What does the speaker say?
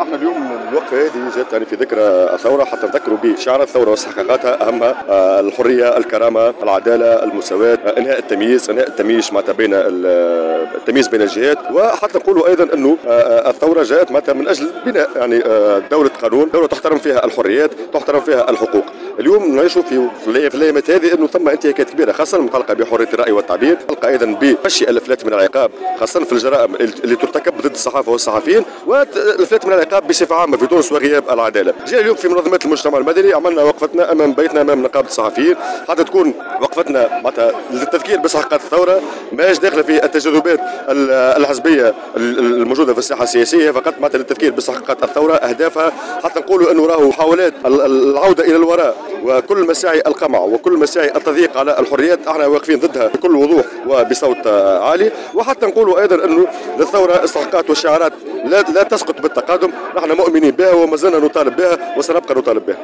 احنا اليوم الوقفه هذه جات يعني في ذكرى الثوره، حتى نذكروا بشعار الثوره واستحقاقاتها، اهمها الحريه، الكرامه، العداله، المساواه، انهاء التمييز، انهاء التمييز معناتها بين التمييز بين الجهات. وحتى نقولوا ايضا انه الثوره جاءت معناتها من اجل بناء يعني دوله قانون، دوله تحترم فيها الحريات، تحترم فيها الحقوق. اليوم نعيشوا في الايامات هذه انه ثم انتهاكات كبيره، خاصه متعلقه بحريه الراي والتعبير، متعلقه ايضا بمشي الافلات من العقاب، خاصه في الجرائم اللي ترتكب ضد الصحافه والصحفيين، والافلات من العقاب بصفه عامه في تونس وغياب العداله. جاء اليوم في منظمات المجتمع المدني عملنا وقفتنا امام بيتنا امام نقابه الصحفيين، حتى تكون وقفتنا معناتها للتذكير باستحقاقات الثوره، ماهيش داخله في التجاذبات الحزبيه الموجوده في الساحه السياسيه، فقط معناتها للتذكير باستحقاقات الثوره، اهدافها، حتى نقولوا انه راهو محاولات العوده الى الوراء وكل مساعي القمع وكل مساعي التضييق على الحريات احنا واقفين ضدها بكل وضوح وبصوت عالي. وحتى نقولوا ايضا انه للثوره استحقاقات وشعارات لا تسقط بالتقادم، نحن مؤمنين بها وما زلنا نطالب بها وسنبقى نطالب بها.